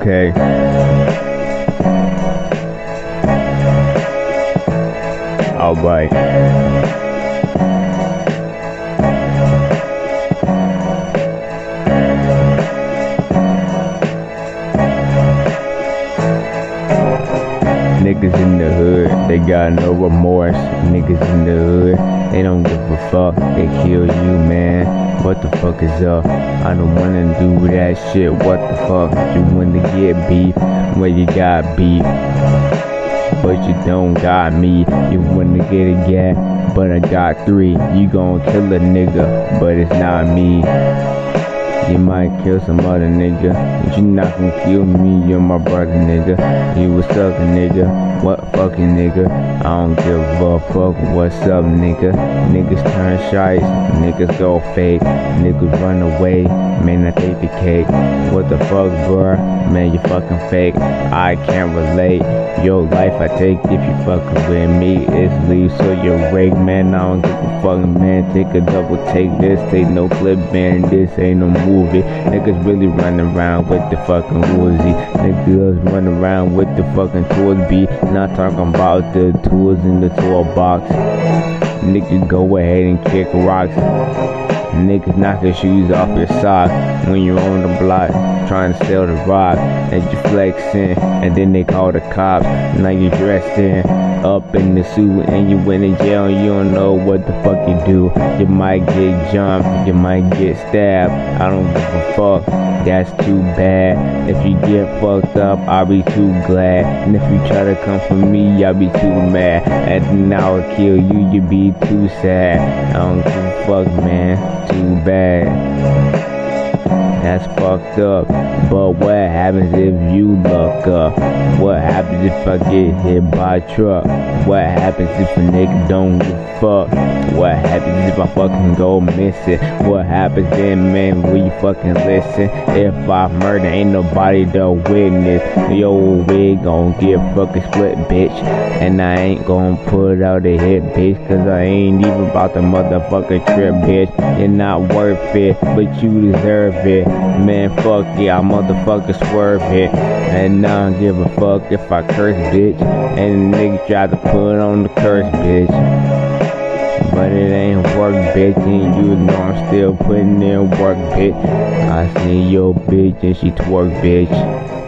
Okay. Alright. Niggas in the hood, they got no remorse. Niggas in the hood, they don't give a fuck. They kill you, man. What the fuck is up? I don't wanna do that shit. What the fuck? You wanna get beef? Well, you got beef, but you don't got me. You wanna get a gap, but I got 3. You gon' kill a nigga, but it's not me. You might kill some other nigga, but you not gon' kill me. You're my brother, nigga. You a sucker, nigga. What fucking nigga? I don't give a fuck. What's up, nigga? Niggas turn shites, niggas go fake, niggas run away. Man, I take the cake. What the fuck, bruh? Man, you fucking fake. I can't relate. Your life I take if you fucking with me. It's leave, so you're rake, man. I don't give a fuck, man. Take a double take. This ain't no clip, man. This ain't no movie. Niggas really run around with the fucking Uzi. Niggas run around with the fucking tools B. Not talking about the tools in the toolbox. Niggas go ahead and kick rocks. Niggas knock your shoes off your socks when you're on the block trying to sell the rock. And you flexing, and then they call the cops. Now you dressed in, up in the suit, and you went in jail and you don't know what the fuck you do. You might get jumped, you might get stabbed. I don't give a fuck. That's too bad. If you get fucked up, I'll be too glad. And if you try to come for me, I'll be too mad. And then I'll kill you, you'll be too sad. I don't give a fuck, man. Too bad. That's fucked up. But what happens if you look up? What happens if I get hit by a truck? What happens if a nigga don't give a fuck? What happens if I fucking go missing? What happens then, man? Will you fucking listen? If I murder, ain't nobody to witness. Yo, we gon' get fucking split, bitch. And I ain't gon' put out a hit, bitch. Cause I ain't even about the motherfucking trip, bitch. You're not worth it, but you deserve it. Man, fuck yeah, I motherfucker swerve it. And I don't give a fuck if I curse, bitch. And the nigga try to put on the curse, bitch. But it ain't work, bitch. And you know I'm still putting in work, bitch. I seen your bitch and she twerk, bitch.